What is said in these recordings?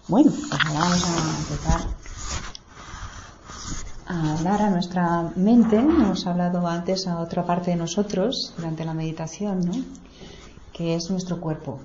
Bueno, pues ahora vamos a empezar a hablar a nuestra mente. Hemos hablado antes a otra parte de nosotros durante la meditación, ¿no? Que es nuestro cuerpo.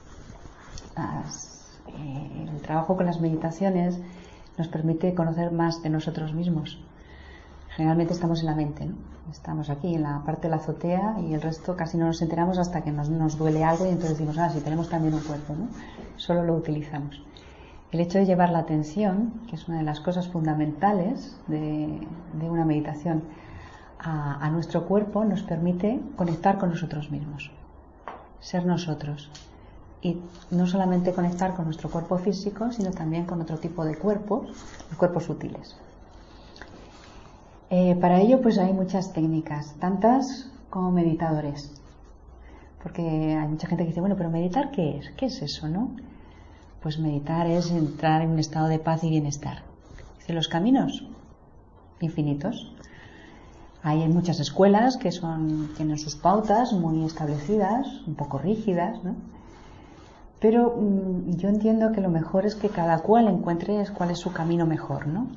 El trabajo con las meditaciones nos permite conocer más de nosotros mismos. Generalmente estamos en la mente, ¿no? Estamos aquí en la parte de la azotea y el resto casi no nos enteramos hasta que nos duele algo y entonces decimos, sí, tenemos también un cuerpo, ¿no? Solo lo utilizamos. El hecho de llevar la atención, que es una de las cosas fundamentales de una meditación, a nuestro cuerpo, nos permite conectar con nosotros mismos, ser nosotros. Y no solamente conectar con nuestro cuerpo físico, sino también con otro tipo de cuerpos, los cuerpos sutiles. Para ello pues hay muchas técnicas, tantas como meditadores. Porque hay mucha gente que dice, bueno, pero ¿meditar qué es? ¿Qué es eso, no? Pues meditar es entrar en un estado de paz y bienestar. Dice, los caminos infinitos. Hay muchas escuelas que tienen sus pautas muy establecidas, un poco rígidas, ¿no? Pero yo entiendo que lo mejor es que cada cual encuentre cuál es su camino mejor, ¿no?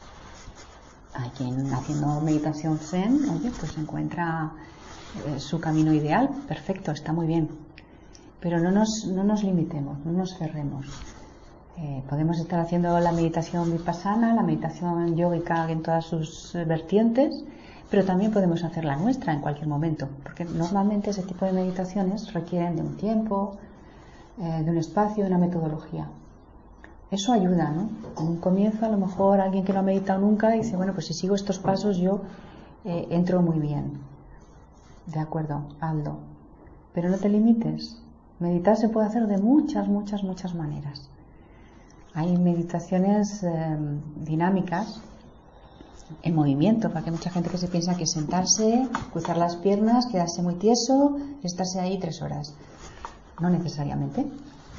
Hay quien haciendo meditación zen, oye, pues encuentra su camino ideal, perfecto, está muy bien. Pero no nos limitemos, no nos cerremos. Podemos estar haciendo la meditación vipassana, la meditación yógica en todas sus vertientes, pero también podemos hacer la nuestra en cualquier momento, porque normalmente ese tipo de meditaciones requieren de un tiempo, de un espacio, de una metodología. Eso ayuda, ¿no? En un comienzo, a lo mejor alguien que no ha meditado nunca dice, bueno, pues si sigo estos pasos yo entro muy bien. De acuerdo, hazlo. Pero no te limites. Meditar se puede hacer de muchas maneras. Hay meditaciones dinámicas, en movimiento, porque hay mucha gente que se piensa que sentarse, cruzar las piernas, quedarse muy tieso, estarse ahí 3 horas. No necesariamente.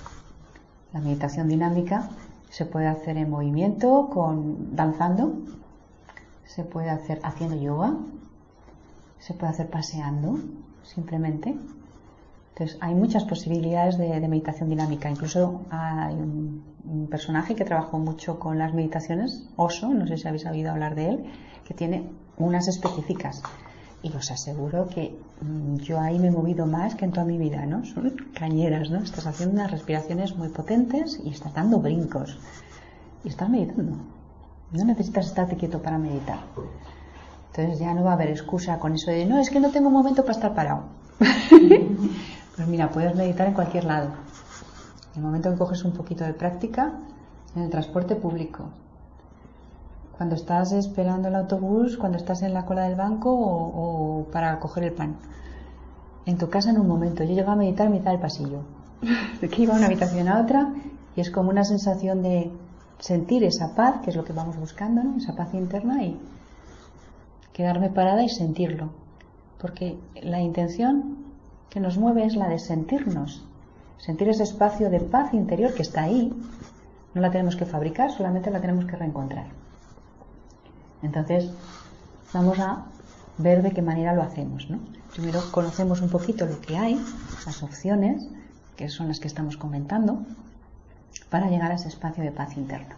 La meditación dinámica se puede hacer en movimiento, danzando, se puede hacer haciendo yoga, se puede hacer paseando, simplemente. Entonces, hay muchas posibilidades de meditación dinámica. Incluso hay un personaje que trabajó mucho con las meditaciones, Osho, no sé si habéis oído hablar de él, que tiene unas específicas. Y os aseguro que yo ahí me he movido más que en toda mi vida, ¿no? Son cañeras, ¿no? Estás haciendo unas respiraciones muy potentes y estás dando brincos. Y estás meditando. No necesitas estarte quieto para meditar. Entonces ya no va a haber excusa con eso de, no, es que no tengo un momento para estar parado. Pues mira, puedes meditar en cualquier lado. En el momento que coges un poquito de práctica, en el transporte público, cuando estás esperando el autobús, cuando estás en la cola del banco o para coger el pan. En tu casa en un momento. Yo llego a meditar en mitad del pasillo. De que iba de una habitación a otra y es como una sensación de sentir esa paz, que es lo que vamos buscando, ¿no? Esa paz interna, y quedarme parada y sentirlo. Porque la intención que nos mueve es la de sentirnos. Sentir ese espacio de paz interior que está ahí. No la tenemos que fabricar, solamente la tenemos que reencontrar. Entonces, vamos a ver de qué manera lo hacemos, ¿no? Primero conocemos un poquito lo que hay, las opciones, que son las que estamos comentando, para llegar a ese espacio de paz interna.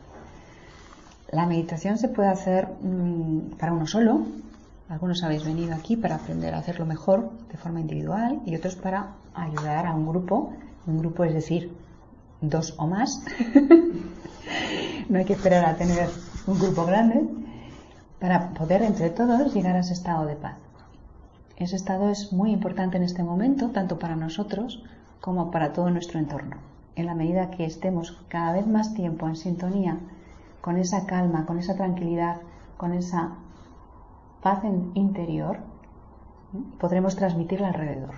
La meditación se puede hacer para uno solo. Algunos habéis venido aquí para aprender a hacerlo mejor de forma individual y otros para ayudar a un grupo. Un grupo es decir, 2 o más. No hay que esperar a tener un grupo grande para poder entre todos llegar a ese estado de paz. Ese estado es muy importante en este momento, tanto para nosotros como para todo nuestro entorno. En la medida que estemos cada vez más tiempo en sintonía con esa calma, con esa tranquilidad, con esa paz interior, podremos transmitirla alrededor.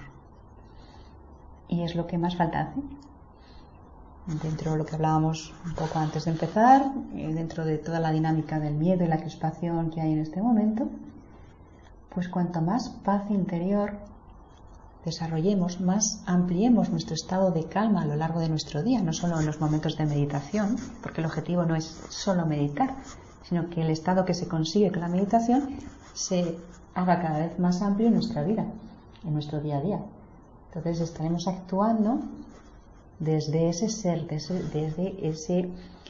Y es lo que más falta hace. Dentro de lo que hablábamos un poco antes de empezar, dentro de toda la dinámica del miedo y la crispación que hay en este momento, pues cuanto más paz interior desarrollemos, más ampliemos nuestro estado de calma a lo largo de nuestro día, no solo en los momentos de meditación, porque el objetivo no es solo meditar, sino que el estado que se consigue con la meditación se haga cada vez más amplio en nuestra vida, en nuestro día a día. Entonces estaremos actuando desde ese ser, desde ese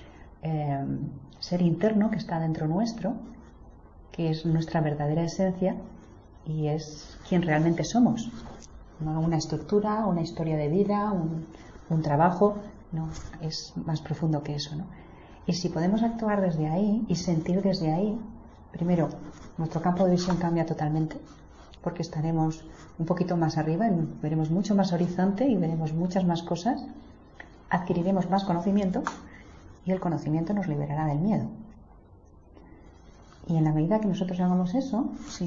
ser interno que está dentro nuestro, que es nuestra verdadera esencia y es quien realmente somos. No una estructura, una historia de vida, un trabajo, no, es más profundo que eso, ¿no? Y si podemos actuar desde ahí y sentir desde ahí, primero, nuestro campo de visión cambia totalmente, porque estaremos un poquito más arriba, veremos mucho más horizonte y veremos muchas más cosas, adquiriremos más conocimiento y el conocimiento nos liberará del miedo. Y en la medida que nosotros hagamos eso,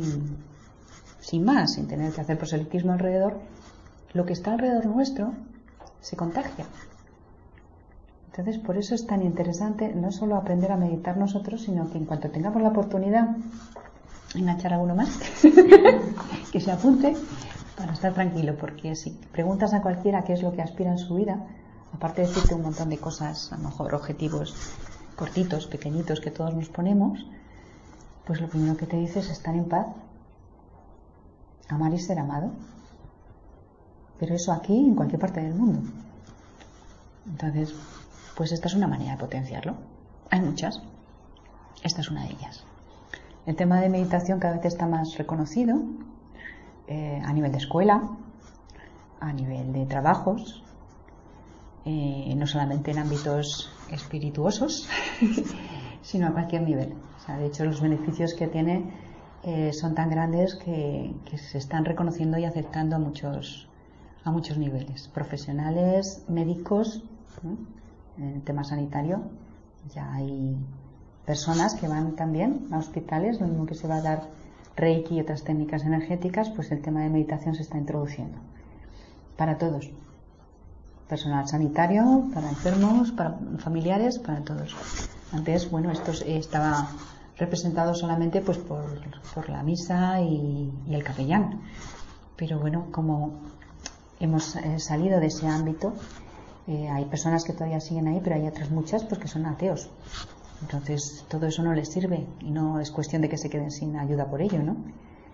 sin más, sin tener que hacer proselitismo alrededor, lo que está alrededor nuestro se contagia. Entonces, por eso es tan interesante no solo aprender a meditar nosotros, sino que en cuanto tengamos la oportunidad, enganchar a uno más, que se apunte para estar tranquilo, porque si preguntas a cualquiera qué es lo que aspira en su vida, aparte de decirte un montón de cosas, a lo mejor objetivos cortitos, pequeñitos que todos nos ponemos, pues lo primero que te dice es estar en paz, amar y ser amado. Pero eso aquí, en cualquier parte del mundo. Entonces, pues esta es una manera de potenciarlo. Hay muchas. Esta es una de ellas. El tema de meditación cada vez está más reconocido a nivel de escuela, a nivel de trabajos, no solamente en ámbitos espirituosos, sino a cualquier nivel. O sea, de hecho, los beneficios que tiene son tan grandes que se están reconociendo y aceptando a muchos niveles, profesionales, médicos, ¿no? En el tema sanitario ya hay personas que van también a hospitales, lo mismo que se va a dar Reiki y otras técnicas energéticas, pues el tema de meditación se está introduciendo para todos, personal sanitario, para enfermos, para familiares, para todos. Antes, bueno, esto estaba representado solamente pues por la misa y el capellán, pero bueno, como hemos salido de ese ámbito, hay personas que todavía siguen ahí, pero hay otras muchas pues que son ateos. Entonces todo eso no les sirve y no es cuestión de que se queden sin ayuda por ello, ¿no?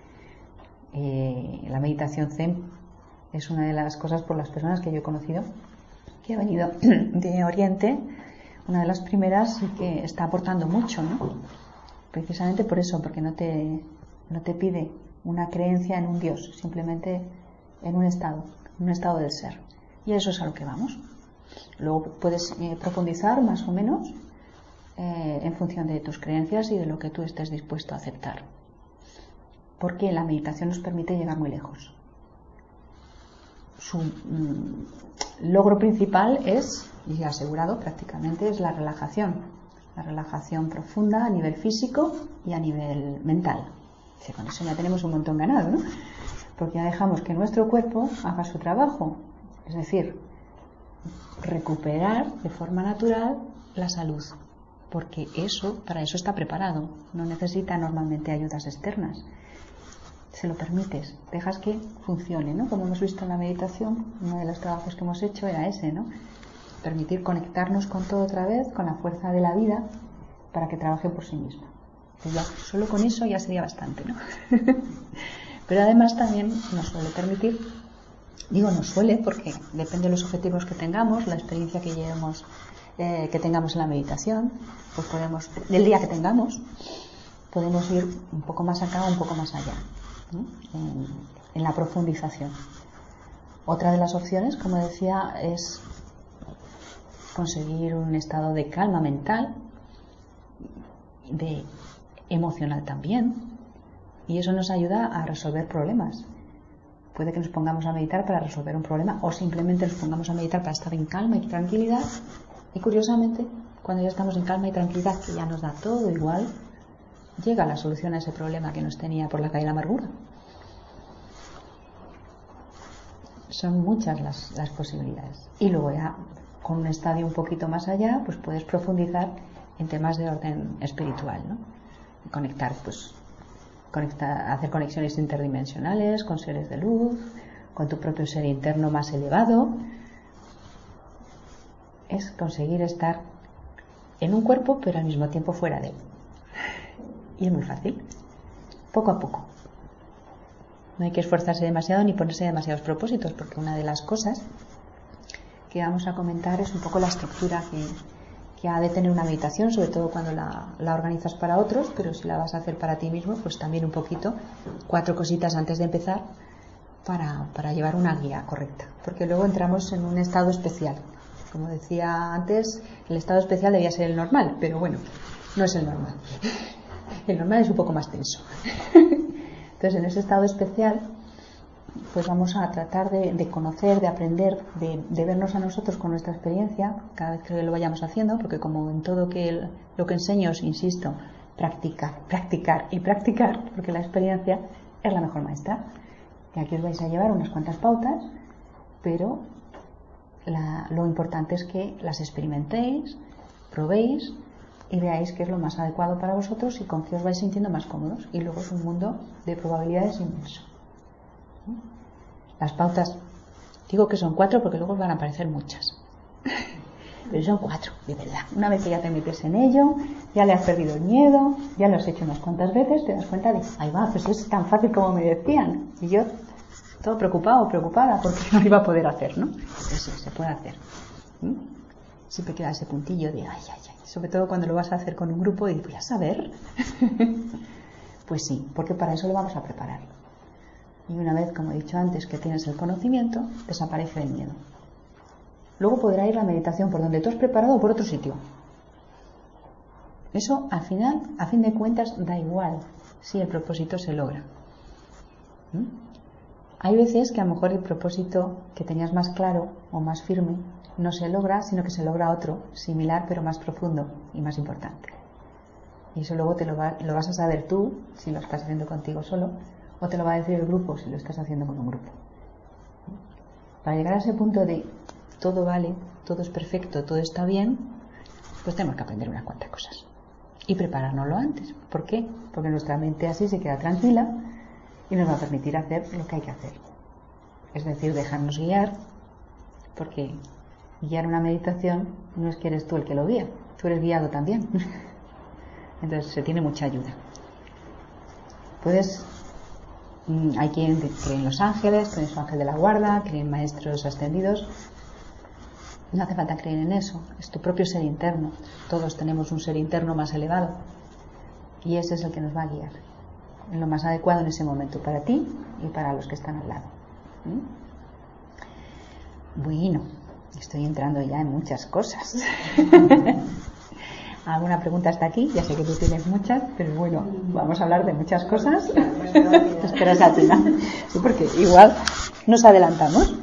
La meditación Zen es una de las cosas por las personas que yo he conocido que ha venido de Oriente, una de las primeras y que está aportando mucho, ¿no? Precisamente por eso, porque no te pide una creencia en un Dios, simplemente en un estado del ser. Y eso es a lo que vamos. Luego puedes profundizar más o menos en función de tus creencias y de lo que tú estés dispuesto a aceptar. Porque la meditación nos permite llegar muy lejos. Su logro principal es, y asegurado prácticamente, es la relajación profunda a nivel físico y a nivel mental. Dice, con eso ya tenemos un montón ganado, ¿no? Porque ya dejamos que nuestro cuerpo haga su trabajo, es decir, recuperar de forma natural la salud, porque para eso está preparado, no necesita normalmente ayudas externas. Se lo permites, dejas que funcione, ¿no? Como hemos visto en la meditación, uno de los trabajos que hemos hecho era ese, ¿no? Permitir conectarnos con todo otra vez, con la fuerza de la vida, para que trabaje por sí misma. Pues ya, solo con eso ya sería bastante, ¿no? Pero además también nos suele permitir, no suele, porque depende de los objetivos que tengamos, la experiencia que llevemos, que tengamos en la meditación, pues del día que tengamos, podemos ir un poco más acá o un poco más allá, ¿no? En la profundización. Otra de las opciones, como decía, es conseguir un estado de calma mental, de emocional también, y eso nos ayuda a resolver problemas. Puede que nos pongamos a meditar para resolver un problema o simplemente nos pongamos a meditar para estar en calma y tranquilidad, y curiosamente cuando ya estamos en calma y tranquilidad, que ya nos da todo igual, llega la solución a ese problema que nos tenía por la calle de la amargura. Son muchas las posibilidades. Y luego ya con un estadio un poquito más allá, pues puedes profundizar en temas de orden espiritual, ¿no? Hacer conexiones interdimensionales con seres de luz, con tu propio ser interno más elevado. Es conseguir estar en un cuerpo, pero al mismo tiempo fuera de él. Y es muy fácil, poco a poco. No hay que esforzarse demasiado ni ponerse demasiados propósitos, porque una de las cosas que vamos a comentar es un poco la estructura que ha de tener una meditación, sobre todo cuando la organizas para otros, pero si la vas a hacer para ti mismo, pues también un poquito, 4 cositas antes de empezar para llevar una guía correcta, porque luego entramos en un estado especial. Como decía antes, el estado especial debía ser el normal, pero bueno, no es el normal. El normal es un poco más tenso. Entonces, en ese estado especial, pues vamos a tratar de conocer, de aprender, de vernos a nosotros con nuestra experiencia cada vez que lo vayamos haciendo, porque como en todo lo que enseño, os insisto, practicar, practicar y practicar, porque la experiencia es la mejor maestra. Y aquí os vais a llevar unas cuantas pautas, pero lo importante es que las experimentéis, probéis y veáis qué es lo más adecuado para vosotros y con qué os vais sintiendo más cómodos. Y luego es un mundo de probabilidades inmenso. Las pautas, digo que son 4 porque luego os van a aparecer muchas. Pero son 4, de verdad. Una vez que ya te metes en ello, ya le has perdido el miedo, ya lo has hecho unas cuantas veces, te das cuenta de, ahí va, pues es tan fácil como me decían. Y yo, todo preocupado o preocupada porque no iba a poder hacer, ¿no? Eso se puede hacer. Siempre queda ese puntillo de, ay. Sobre todo cuando lo vas a hacer con un grupo y voy a saber. Pues sí, porque para eso lo vamos a preparar. Y una vez, como he dicho antes, que tienes el conocimiento, desaparece el miedo. Luego podrá ir la meditación por donde tú has preparado o por otro sitio. Eso, al final, a fin de cuentas, da igual si el propósito se logra. Hay veces que a lo mejor el propósito que tenías más claro o más firme no se logra, sino que se logra otro, similar pero más profundo y más importante. Y eso luego lo vas a saber tú, si lo estás haciendo contigo solo, o te lo va a decir el grupo, si lo estás haciendo con un grupo. Para llegar a ese punto de todo vale, todo es perfecto, todo está bien, pues tenemos que aprender unas cuantas cosas. Y preparárnoslo antes. ¿Por qué? Porque nuestra mente así se queda tranquila y nos va a permitir hacer lo que hay que hacer. Es decir, dejarnos guiar, porque guiar una meditación no es que eres tú el que lo guía, tú eres guiado también. Entonces se tiene mucha ayuda. Hay quien cree en los ángeles, cree en su ángel de la guarda, cree en maestros ascendidos. No hace falta creer en eso, es tu propio ser interno. Todos tenemos un ser interno más elevado y ese es el que nos va a guiar en lo más adecuado en ese momento para ti y para los que están al lado. Bueno, estoy entrando ya en muchas cosas. ¿Alguna pregunta hasta aquí? Ya sé que tú tienes muchas, pero bueno, vamos a hablar de muchas cosas. Esperas al final. Sí, porque igual nos adelantamos.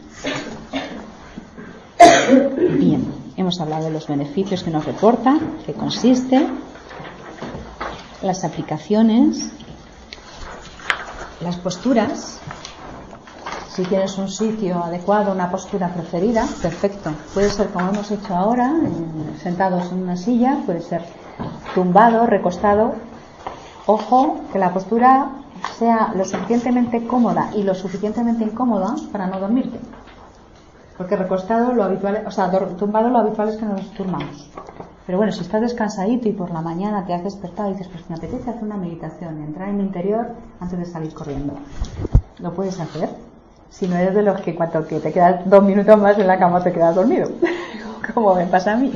Bien, hemos hablado de los beneficios que nos reporta, qué consiste, las aplicaciones, las posturas. Si tienes un sitio adecuado, una postura preferida, perfecto. Puede ser como hemos hecho ahora, sentados en una silla, puede ser tumbado, recostado. Ojo, que la postura sea lo suficientemente cómoda y lo suficientemente incómoda para no dormirte. Porque recostado lo habitual, tumbado lo habitual es que nos durmamos. Pero bueno, si estás descansadito y por la mañana te has despertado y dices, pues me apetece hacer una meditación, entrar en mi interior antes de salir corriendo. Lo puedes hacer. Si no eres de los que cuando que te quedas 2 minutos más en la cama te quedas dormido. Como me pasa a mí.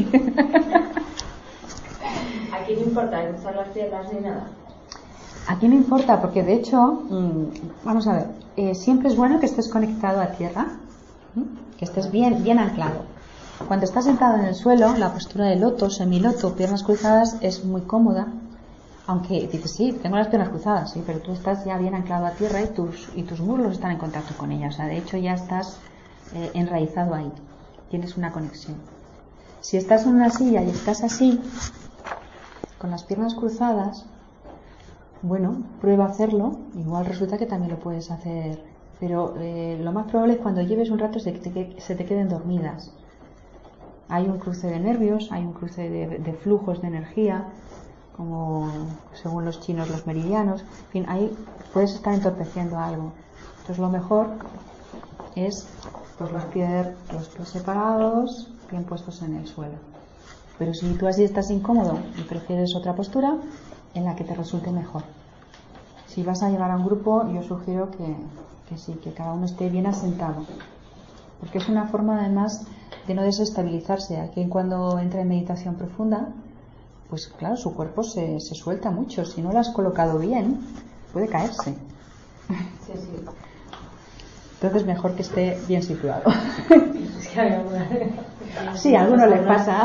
Aquí no importa usar las piernas ni nada. Aquí no importa porque de hecho, vamos a ver, siempre es bueno que estés conectado a tierra, que estés bien anclado. Cuando estás sentado en el suelo, la postura de loto, semiloto, piernas cruzadas es muy cómoda. Aunque dices, sí, tengo las piernas cruzadas, sí, pero tú estás ya bien anclado a tierra y tus muslos están en contacto con ella. O sea, de hecho ya estás enraizado ahí. Tienes una conexión. Si estás en una silla y estás así, con las piernas cruzadas, bueno, prueba a hacerlo. Igual resulta que también lo puedes hacer. Pero lo más probable es cuando lleves un rato se te queden dormidas. Hay un cruce de nervios, hay un cruce de flujos de energía, como según los chinos los meridianos, en fin, ahí puedes estar entorpeciendo algo. Entonces lo mejor es pues los pies separados, bien puestos en el suelo. Pero si tú así estás incómodo y prefieres otra postura en la que te resulte mejor. Si vas a llevar a un grupo, yo sugiero que sí, que cada uno esté bien asentado. porque es una forma además de no desestabilizarse. Aquí cuando entra en meditación profunda, pues claro, su cuerpo se suelta mucho. Si no lo has colocado bien, puede caerse. Sí, sí. Entonces mejor que esté bien situado. Es que hay alguna... Sí, a algunos les pasa.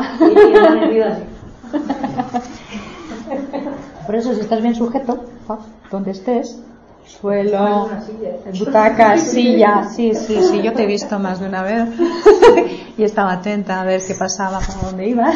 Por eso, si estás bien sujeto, donde estés, suelo, butaca, silla, sí, yo te he visto más de una vez y estaba atenta a ver qué pasaba, para dónde ibas.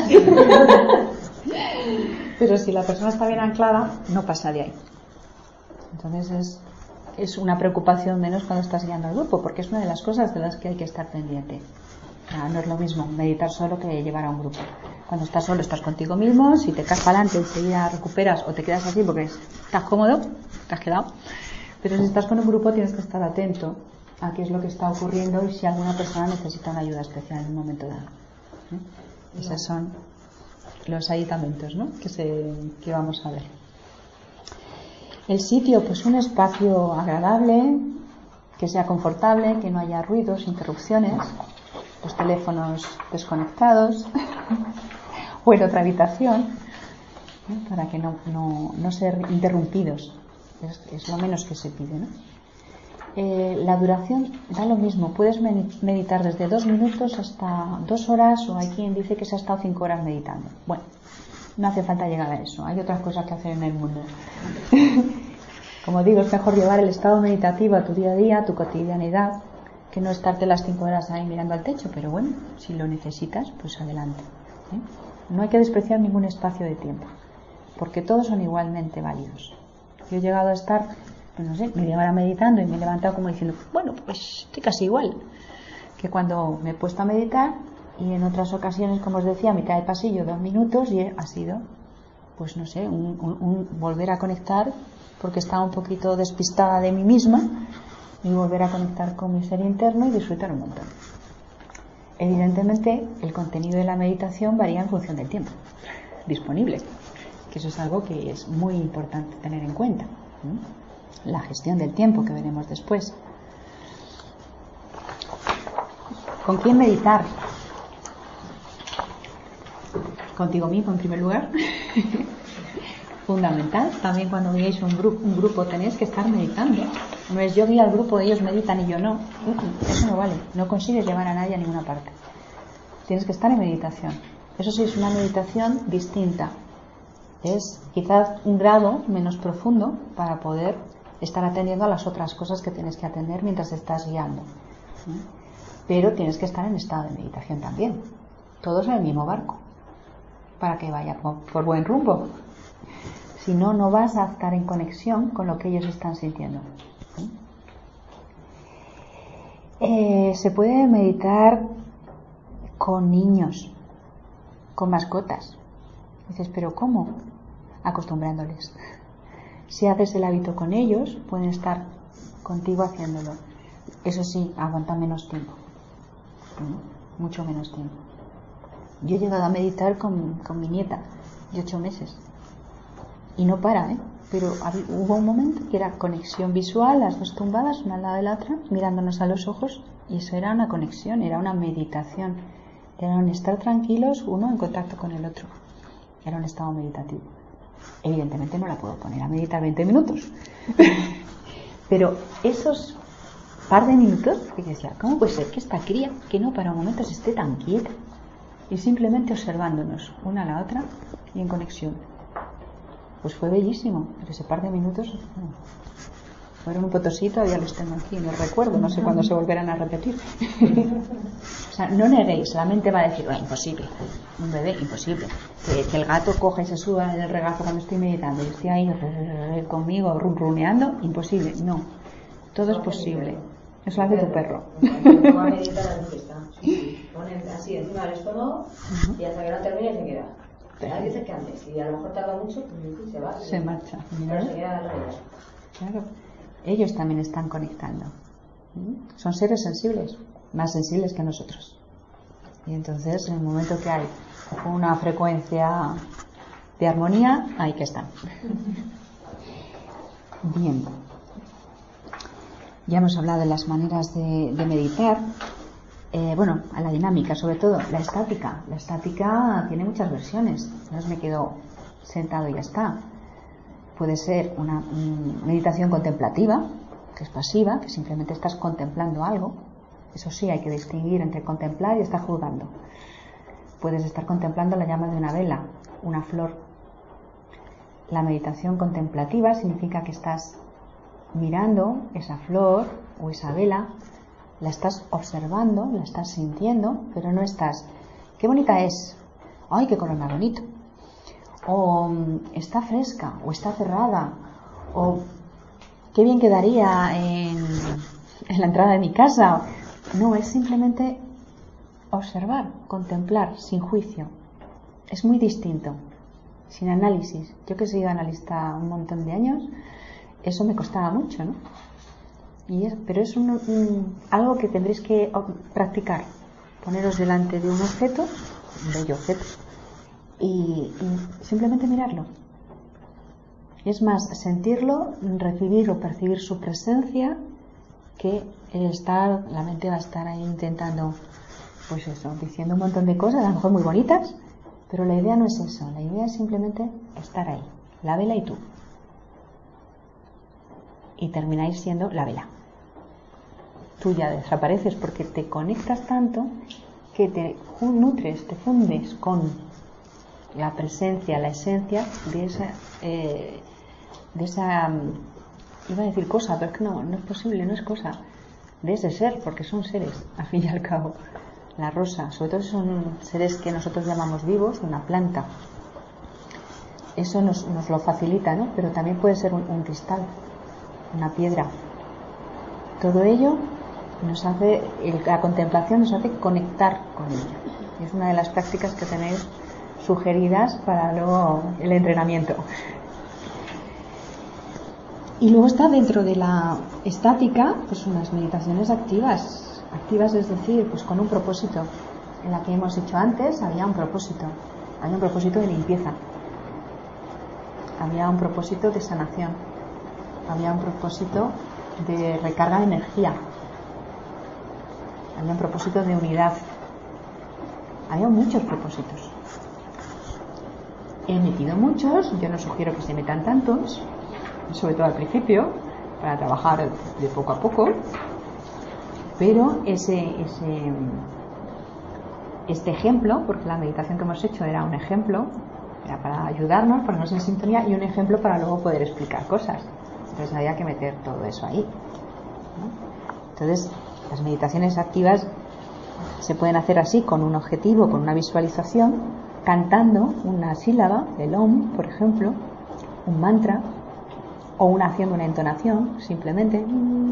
Pero si la persona está bien anclada, no pasa de ahí. Entonces es una preocupación menos cuando estás guiando al grupo, porque es una de las cosas de las que hay que estar pendiente. No es lo mismo meditar solo que llevar a un grupo. Cuando estás solo estás contigo mismo, si te caes para adelante enseguida recuperas o te quedas así porque estás cómodo, te has quedado. Pero si estás con un grupo tienes que estar atento a qué es lo que está ocurriendo y si alguna persona necesita una ayuda especial en un momento dado. Esos son los aditamentos, ¿no? que vamos a ver. El sitio, pues un espacio agradable, que sea confortable, que no haya ruidos, interrupciones, los teléfonos desconectados o en otra habitación, para que no ser interrumpidos. Es lo menos que se pide, ¿no? La duración da lo mismo. Puedes meditar desde 2 minutos hasta 2 horas, o hay quien dice que se ha estado 5 horas meditando. Bueno, no hace falta llegar a eso. Hay otras cosas que hacer en el mundo. Como digo, es mejor llevar el estado meditativo a tu día a día, a tu cotidianidad, que no estarte las 5 horas ahí mirando al techo. Pero bueno, si lo necesitas, pues adelante. No hay que despreciar ningún espacio de tiempo, porque todos son igualmente válidos. Yo he llegado a estar, pues no sé, media hora meditando y me he levantado como diciendo, bueno, pues estoy casi igual que cuando me he puesto a meditar, y en otras ocasiones, como os decía, a mitad del pasillo 2 minutos y ha sido, pues no sé, un volver a conectar, porque estaba un poquito despistada de mí misma, y volver a conectar con mi ser interno y disfrutar un montón. Evidentemente, el contenido de la meditación varía en función del tiempo disponible, que eso es algo que es muy importante tener en cuenta. La gestión del tiempo, que veremos después. ¿Con quién meditar? Contigo mismo, en primer lugar. Fundamental. También cuando veáis un grupo tenéis que estar meditando. No es yo guío al grupo, ellos meditan y yo no. Eso no vale. No consigues llevar a nadie a ninguna parte. Tienes que estar en meditación. Eso sí, es una meditación distinta. Es quizás un grado menos profundo para poder estar atendiendo a las otras cosas que tienes que atender mientras estás guiando. Pero tienes que estar en estado de meditación también. Todos en el mismo barco, para que vaya por buen rumbo. Si no, no vas a estar en conexión con lo que ellos están sintiendo. Se puede meditar con niños, con mascotas. Dices, ¿pero cómo? Acostumbrándoles. Si haces el hábito con ellos, pueden estar contigo haciéndolo. Eso sí, aguanta menos tiempo. Mucho menos tiempo. Yo he llegado a meditar con mi nieta de 8 meses. Y no para, pero hubo un momento que era conexión visual, las dos tumbadas, una al lado de la otra, mirándonos a los ojos, y eso era una conexión, era una meditación. Era un estar tranquilos, uno en contacto con el otro. Era un estado meditativo. Evidentemente no la puedo poner a meditar 20 minutos. Pero esos par de minutos, que decía, ¿cómo puede ser que esta cría, que no para un momento se esté tan quieta? Y simplemente observándonos una a la otra y en conexión. Pues fue bellísimo, pero ese par de minutos fueron un Potosí, todavía los tengo aquí, no recuerdo, no sé cuándo se volverán a repetir. O sea, no neguéis, la mente va a decir, imposible, un bebé, imposible, que el gato coja y se suba en el regazo cuando estoy meditando y estoy ahí conmigo runruneando, imposible, no, todo es posible, eso lo hace tu perro. Cuando va a meditar a la fiesta, ponen así encima del estómago y hasta que no termine se queda. Pero dices que antes, y a lo mejor tarda mucho, pues se va. Se marcha. Pero se queda alrededor. Claro, ellos también están conectando. Son seres sensibles, más sensibles que nosotros. Y entonces, en el momento que hay una frecuencia de armonía, ahí que están. Bien. Ya hemos hablado de las maneras de meditar. bueno, a la dinámica, sobre todo la estática. La estática tiene muchas versiones. No es me quedo sentado y ya está. Puede ser una meditación contemplativa, que es pasiva, que simplemente estás contemplando algo. Eso sí, hay que distinguir entre contemplar y estar juzgando. Puedes estar contemplando la llama de una vela, una flor. La meditación contemplativa significa que estás mirando esa flor o esa vela, la estás observando, la estás sintiendo, pero no estás, qué bonita es, ay, qué color más bonito, o está fresca, o está cerrada, o qué bien quedaría en la entrada de mi casa. No, es simplemente observar, contemplar, sin juicio. Es muy distinto, sin análisis. Yo que he sido analista un montón de años, eso me costaba mucho, ¿no? Pero es algo que tendréis que practicar. Poneros delante de un objeto, un bello objeto, y simplemente mirarlo. Es más, sentirlo, recibir o percibir su presencia, que la mente va a estar ahí intentando, pues eso, diciendo un montón de cosas, a lo mejor muy bonitas, pero la idea no es eso. La idea es simplemente estar ahí, la vela y tú. Y termináis siendo la vela. Tú ya desapareces porque te conectas tanto que te nutres, te fundes con la presencia, la esencia de esa iba a decir cosa, pero es que no es posible, no es cosa, de ese ser, porque son seres, al fin y al cabo. La rosa, sobre todo son seres que nosotros llamamos vivos, una planta. Eso nos lo facilita, ¿no? Pero también puede ser un cristal, una piedra. Todo ello nos hace, la contemplación nos hace conectar con ella. Y es una de las prácticas que tenéis sugeridas para luego el entrenamiento. Y luego está dentro de la estática, pues unas meditaciones activas, es decir, pues con un propósito. En la que hemos dicho antes había un propósito de limpieza, había un propósito de sanación, había un propósito de recarga de energía, había un propósito de unidad, había muchos propósitos. He metido muchos, yo no sugiero que se metan tantos, sobre todo al principio, para trabajar de poco a poco, pero este ejemplo, porque la meditación que hemos hecho era un ejemplo, era para ayudarnos, ponernos en sintonía, y un ejemplo para luego poder explicar cosas. Entonces había que meter todo eso ahí, ¿no? Entonces las meditaciones activas se pueden hacer así, con un objetivo, con una visualización, cantando una sílaba, el Om, por ejemplo, un mantra, o haciendo una entonación, simplemente.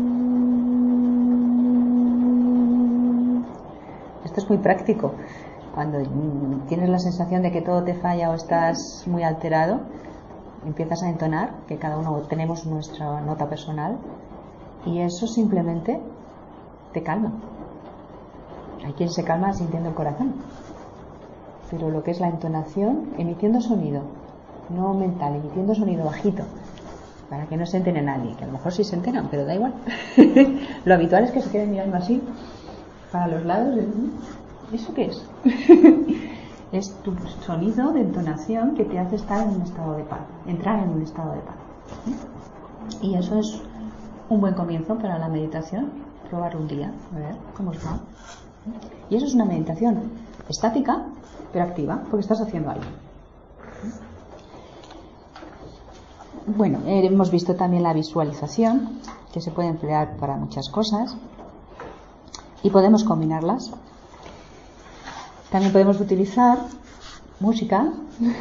Esto es muy práctico. Cuando tienes la sensación de que todo te falla o estás muy alterado, empiezas a entonar, que cada uno tenemos nuestra nota personal, y eso simplemente te calma. Hay quien se calma sintiendo el corazón, pero lo que es la entonación, emitiendo sonido, no mental, emitiendo sonido bajito, para que no se entere nadie, que a lo mejor sí se enteran, pero da igual. Lo habitual es que se queden mirando así para los lados. ¿Eso qué es? Es tu sonido de entonación que te hace estar en un estado de paz, entrar en un estado de paz. Y eso es un buen comienzo para la meditación. Probar un día, a ver cómo os va. Y eso es una meditación estática, pero activa, porque estás haciendo algo. Bueno, hemos visto también la visualización, que se puede emplear para muchas cosas, y podemos combinarlas. También podemos utilizar música.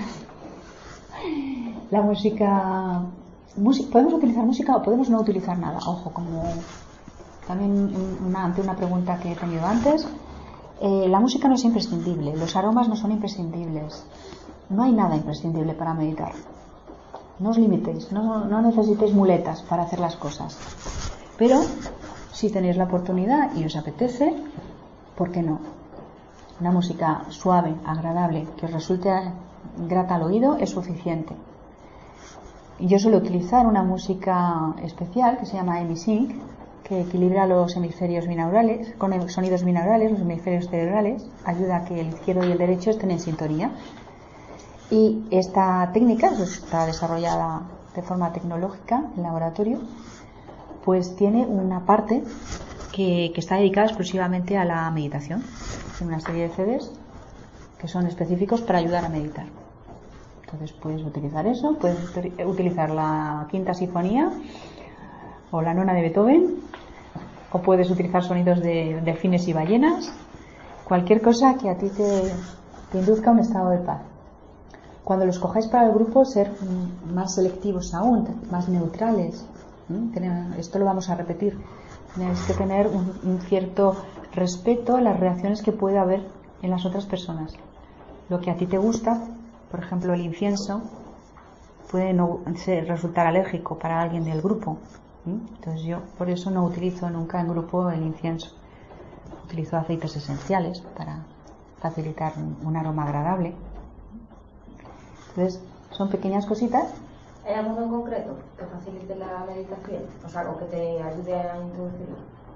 La música, podemos utilizar música o podemos no utilizar nada. Ojo, como también ante una pregunta que he tenido antes, la música no es imprescindible, los aromas no son imprescindibles, no hay nada imprescindible para meditar. No os limitéis, no necesitéis muletas para hacer las cosas, pero si tenéis la oportunidad y os apetece, ¿por qué no? Una música suave, agradable, que os resulte grata al oído es suficiente. Yo suelo utilizar una música especial que se llama Amy Sync, que equilibra los hemisferios binaurales, con sonidos binaurales, los hemisferios cerebrales, ayuda a que el izquierdo y el derecho estén en sintonía. Y esta técnica pues, está desarrollada de forma tecnológica en laboratorio, pues tiene una parte que está dedicada exclusivamente a la meditación. Tiene una serie de CDs que son específicos para ayudar a meditar. Entonces puedes utilizar eso, puedes utilizar la quinta sinfonía o la nona de Beethoven, o puedes utilizar sonidos de delfines y ballenas, cualquier cosa que a ti te induzca a un estado de paz. Cuando los cojáis para el grupo, ser más selectivos aún, más neutrales. Esto lo vamos a repetir. Tenéis que tener un cierto respeto a las reacciones que puede haber en las otras personas. Lo que a ti te gusta, por ejemplo el incienso, puede no resultar alérgico para alguien del grupo. Entonces yo por eso no utilizo nunca en grupo el incienso. Utilizo aceites esenciales para facilitar un aroma agradable. Entonces son pequeñas cositas. ¿Hay alguno en concreto que facilite la meditación? O sea, o que te ayude a introducirla.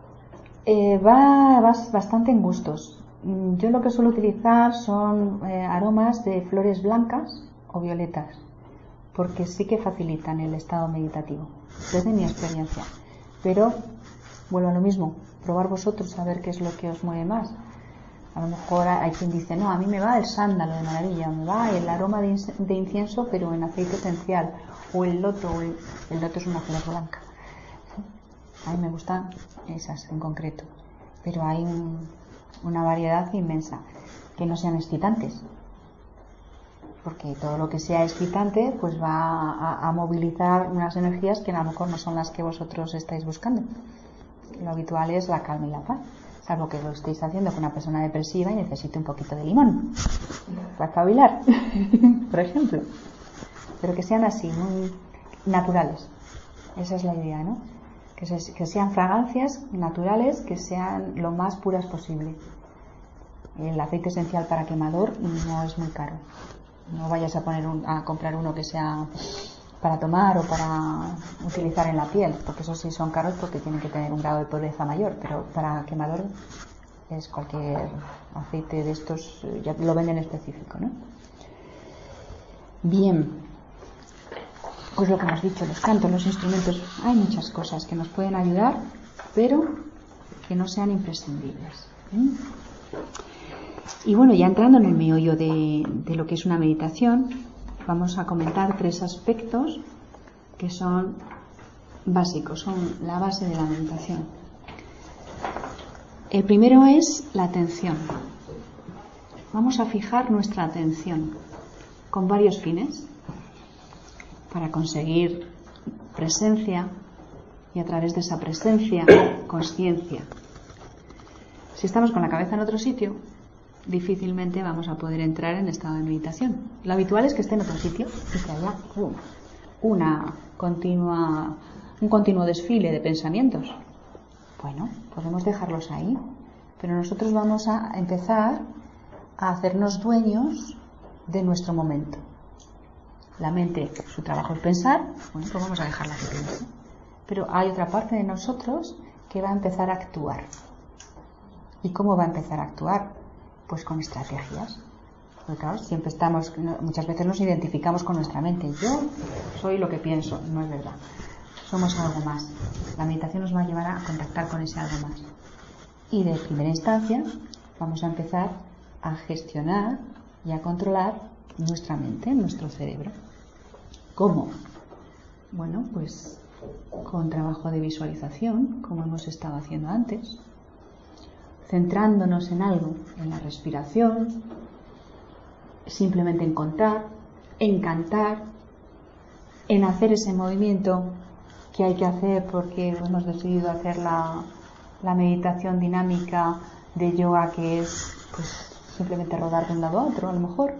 Va bastante en gustos. Yo lo que suelo utilizar son aromas de flores blancas o violetas, porque sí que facilitan el estado meditativo, desde mi experiencia. Pero vuelvo a lo mismo, probar vosotros a ver qué es lo que os mueve más. A lo mejor hay quien dice, no, a mí me va el sándalo de maravilla, me va el aroma de incienso pero en aceite esencial, o el loto es una flor blanca. A mí me gustan esas en concreto, pero hay una variedad inmensa. Que no sean excitantes, porque todo lo que sea excitante pues va a movilizar unas energías que a lo mejor no son las que vosotros estáis buscando. Lo habitual es la calma y la paz, salvo que lo estéis haciendo con una persona depresiva y necesite un poquito de limón para espabilar, por ejemplo. Pero que sean así, muy naturales. Esa es la idea, ¿no? Que sean fragancias naturales, que sean lo más puras posible. El aceite esencial para quemador no es muy caro. No vayas a comprar uno que sea para tomar o para utilizar en la piel, porque esos sí son caros porque tienen que tener un grado de pureza mayor, pero para quemador es cualquier aceite de estos, ya lo venden específico, ¿no? Bien, pues lo que hemos dicho, los cantos, los instrumentos, hay muchas cosas que nos pueden ayudar, pero que no sean imprescindibles. Y bueno, ya entrando en el meollo de lo que es una meditación, vamos a comentar 3 aspectos que son básicos, son la base de la meditación. El primero es la atención. Vamos a fijar nuestra atención con varios fines para conseguir presencia y a través de esa presencia, conciencia. Si estamos con la cabeza en otro sitio, difícilmente vamos a poder entrar en estado de meditación. Lo habitual es que esté en otro sitio y que haya un continuo desfile de pensamientos. Bueno, podemos dejarlos ahí, pero nosotros vamos a empezar a hacernos dueños de nuestro momento. La mente, su trabajo es pensar, bueno, pues vamos a dejarla que piense. Pero hay otra parte de nosotros que va a empezar a actuar. ¿Y cómo va a empezar a actuar? Pues con estrategias. Porque claro, muchas veces nos identificamos con nuestra mente. Yo soy lo que pienso, no es verdad. Somos algo más. La meditación nos va a llevar a contactar con ese algo más. Y de primera instancia vamos a empezar a gestionar y a controlar nuestra mente, nuestro cerebro. ¿Cómo? Bueno, pues con trabajo de visualización, como hemos estado haciendo antes, centrándonos en algo, en la respiración, simplemente en contar, en cantar, en hacer ese movimiento que hay que hacer porque hemos decidido hacer la meditación dinámica de yoga, que es pues simplemente rodar de un lado a otro, a lo mejor.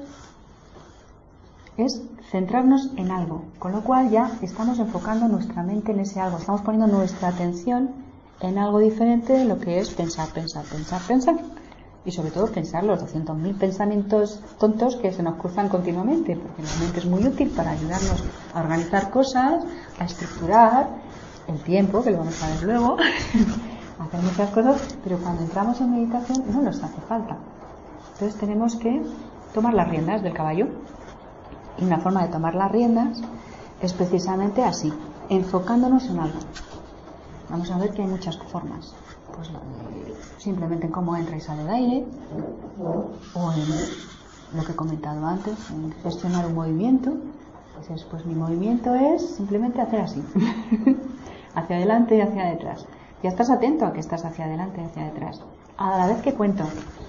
Es centrarnos en algo, con lo cual ya estamos enfocando nuestra mente en ese algo, estamos poniendo nuestra atención en algo diferente de lo que es pensar. Y sobre todo pensar los 200.000 pensamientos tontos que se nos cruzan continuamente, porque la mente es muy útil para ayudarnos a organizar cosas, a estructurar el tiempo, que lo vamos a ver luego, hacer muchas cosas, pero cuando entramos en meditación no nos hace falta. Entonces tenemos que tomar las riendas del caballo. Y una forma de tomar las riendas es precisamente así, enfocándonos en algo. Vamos a ver que hay muchas formas. Pues simplemente en cómo entra y sale el aire, o en lo que he comentado antes, en gestionar un movimiento. Entonces, pues mi movimiento es simplemente hacer así, hacia adelante y hacia detrás. Ya estás atento a que estás hacia adelante y hacia detrás. A la vez que cuento,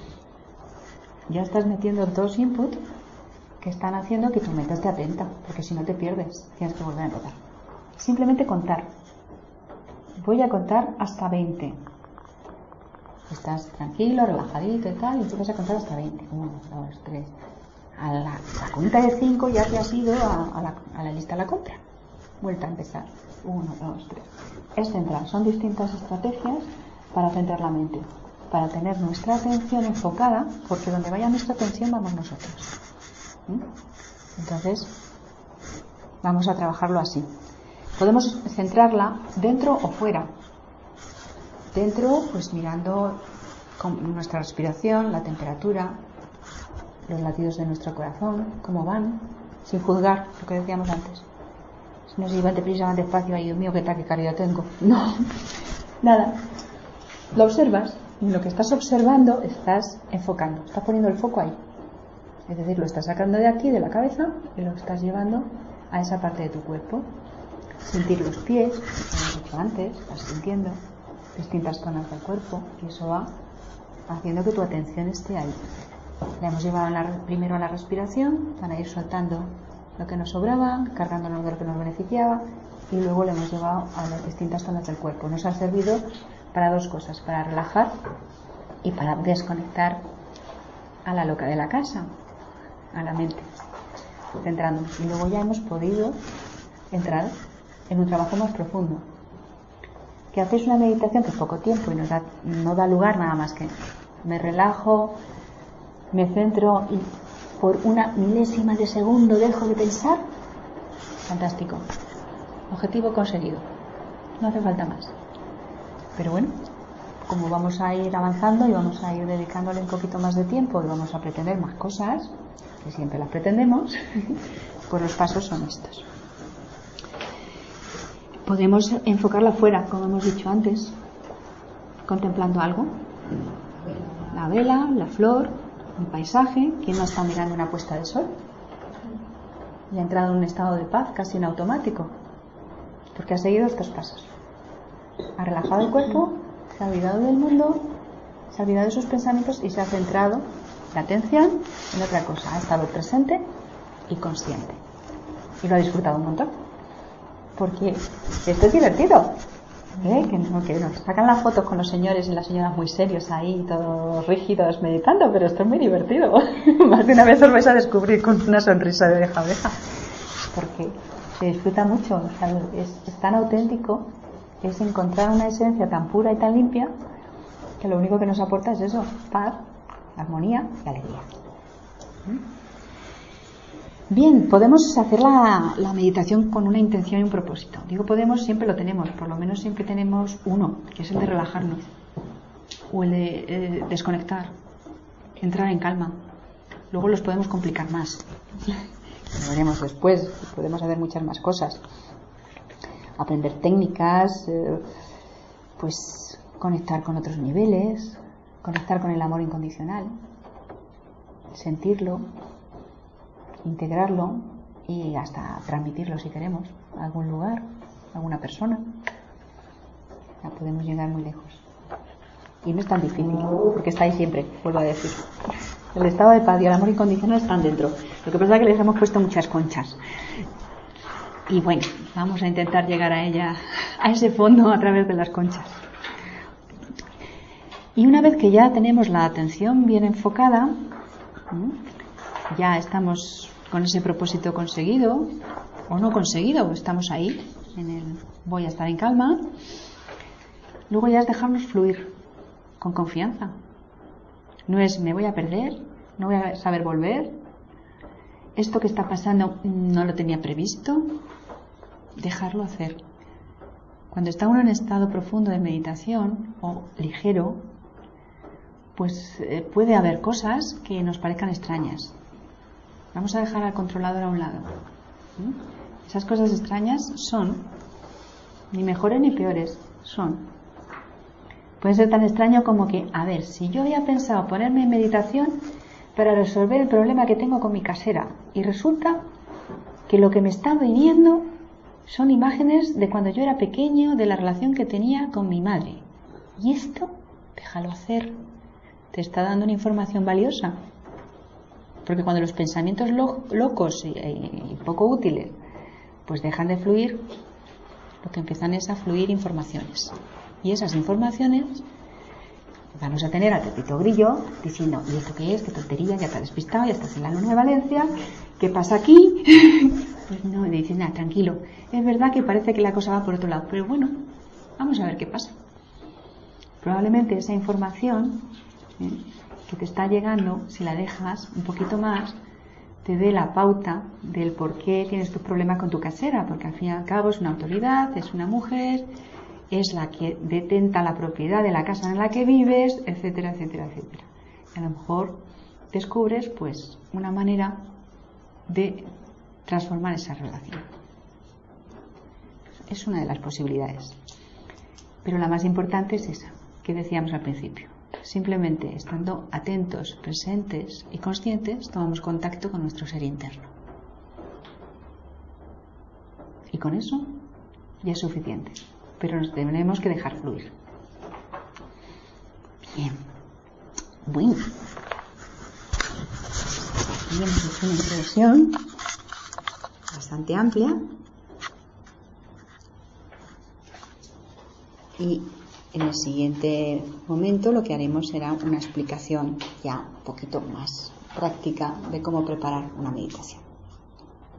ya estás metiendo dos inputs que están haciendo que tu mente esté atenta, porque si no te pierdes, tienes que volver a empezar. Simplemente contar. Voy a contar hasta 20. Estás tranquilo, relajadito y tal, y empiezas a contar hasta 20. 1, 2, 3. A la cuenta de 5 ya te has ido a la lista de la compra. Vuelta a empezar. 1, 2, 3. Es centrar. Son distintas estrategias para centrar la mente, para tener nuestra atención enfocada, porque donde vaya nuestra atención vamos nosotros. Entonces, vamos a trabajarlo así. Podemos centrarla dentro o fuera. Dentro, pues mirando con nuestra respiración, la temperatura, los latidos de nuestro corazón, cómo van, sin juzgar, lo que decíamos antes. Si no se van deprisa, van despacio, ay Dios mío, qué taquicardia tengo. No, nada. Lo observas, y lo que estás observando estás enfocando, estás poniendo el foco ahí. Es decir, lo estás sacando de aquí, de la cabeza, y lo estás llevando a esa parte de tu cuerpo. Sentir los pies, como hemos dicho antes, vas sintiendo distintas zonas del cuerpo, y eso va haciendo que tu atención esté ahí. La hemos llevado primero a la respiración, para ir soltando lo que nos sobraba, cargándonos de lo que nos beneficiaba, y luego le hemos llevado a las distintas zonas del cuerpo. Nos ha servido para dos cosas, para relajar y para desconectar a la loca de la casa, a la mente, centrándonos. Y luego ya hemos podido entrar en un trabajo más profundo, que hacéis una meditación que es poco tiempo y no da lugar nada más que me relajo, me centro y por una milésima de segundo dejo de pensar. Fantástico, objetivo conseguido, no hace falta más. Pero bueno, como vamos a ir avanzando y vamos a ir dedicándole un poquito más de tiempo y vamos a pretender más cosas, que siempre las pretendemos, pues los pasos son estos. Podemos enfocarla fuera, como hemos dicho antes, contemplando algo, la vela, la flor, un paisaje. ¿Quién no está mirando una puesta de sol? Y ha entrado en un estado de paz casi en automático, porque ha seguido estos pasos. Ha relajado el cuerpo, se ha olvidado del mundo, se ha olvidado de sus pensamientos y se ha centrado la atención en otra cosa. Ha estado presente y consciente. Y lo ha disfrutado un montón. Porque esto es divertido. Que nos sacan las fotos con los señores y las señoras muy serios ahí, todos rígidos, meditando, pero esto es muy divertido. Más de una vez os vais a descubrir con una sonrisa de oreja a oreja. Porque se disfruta mucho. O sea, es tan auténtico, es encontrar una esencia tan pura y tan limpia, que lo único que nos aporta es eso, paz, armonía y alegría. Bien, podemos hacer la meditación con una intención y un propósito. Digo podemos, siempre lo tenemos, por lo menos siempre tenemos uno, que es el de relajarnos, o el de desconectar, entrar en calma. Luego los podemos complicar más. Lo veremos después, podemos hacer muchas más cosas. Aprender técnicas, pues conectar con otros niveles, conectar con el amor incondicional, sentirlo, integrarlo y hasta transmitirlo si queremos a algún lugar, a alguna persona. Ya podemos llegar muy lejos. Y no es tan difícil, porque está ahí siempre, vuelvo a decir. El estado de paz y el amor incondicional están dentro. Lo que pasa es que les hemos puesto muchas conchas. Y bueno, vamos a intentar llegar a ella, a ese fondo a través de las conchas. Y una vez que ya tenemos la atención bien enfocada, ya estamos con ese propósito conseguido o no conseguido, estamos ahí en el voy a estar en calma. Luego ya es dejarnos fluir con confianza. No es me voy a perder, no voy a saber volver, esto que está pasando no lo tenía previsto. Dejarlo hacer. Cuando está uno en estado profundo de meditación o ligero, pues puede haber cosas que nos parezcan extrañas. Vamos a dejar al controlador a un lado. Esas cosas extrañas son ni mejores ni peores, son. Puede ser tan extraño como que, a ver, si yo había pensado ponerme en meditación para resolver el problema que tengo con mi casera y resulta que lo que me está viniendo son imágenes de cuando yo era pequeño, de la relación que tenía con mi madre. Y esto, déjalo hacer. Te está dando una información valiosa. Porque cuando los pensamientos locos y poco útiles pues dejan de fluir, lo que empiezan es a fluir informaciones. Y esas informaciones vamos a tener al Pepito Grillo diciendo, ¿y esto qué es? ¿Qué tontería? Ya te has despistado, ya estás en la Luna de Valencia. ¿Qué pasa aquí? Pues no, le dicen, nada, tranquilo. Es verdad que parece que la cosa va por otro lado, pero bueno, vamos a ver qué pasa. Probablemente esa información que te está llegando, si la dejas un poquito más, te dé la pauta del por qué tienes tu problema con tu casera, porque al fin y al cabo es una autoridad, es una mujer, es la que detenta la propiedad de la casa en la que vives, etcétera, etcétera, etcétera. Y a lo mejor descubres pues una manera de transformar esa relación. Es una de las posibilidades. Pero la más importante es esa, que decíamos al principio. Simplemente estando atentos, presentes y conscientes, tomamos contacto con nuestro ser interno. Y con eso ya es suficiente. Pero nos tenemos que dejar fluir. Bien. Bueno. Aquí hemos hecho una introducción bastante amplia. Y en el siguiente momento lo que haremos será una explicación ya un poquito más práctica de cómo preparar una meditación.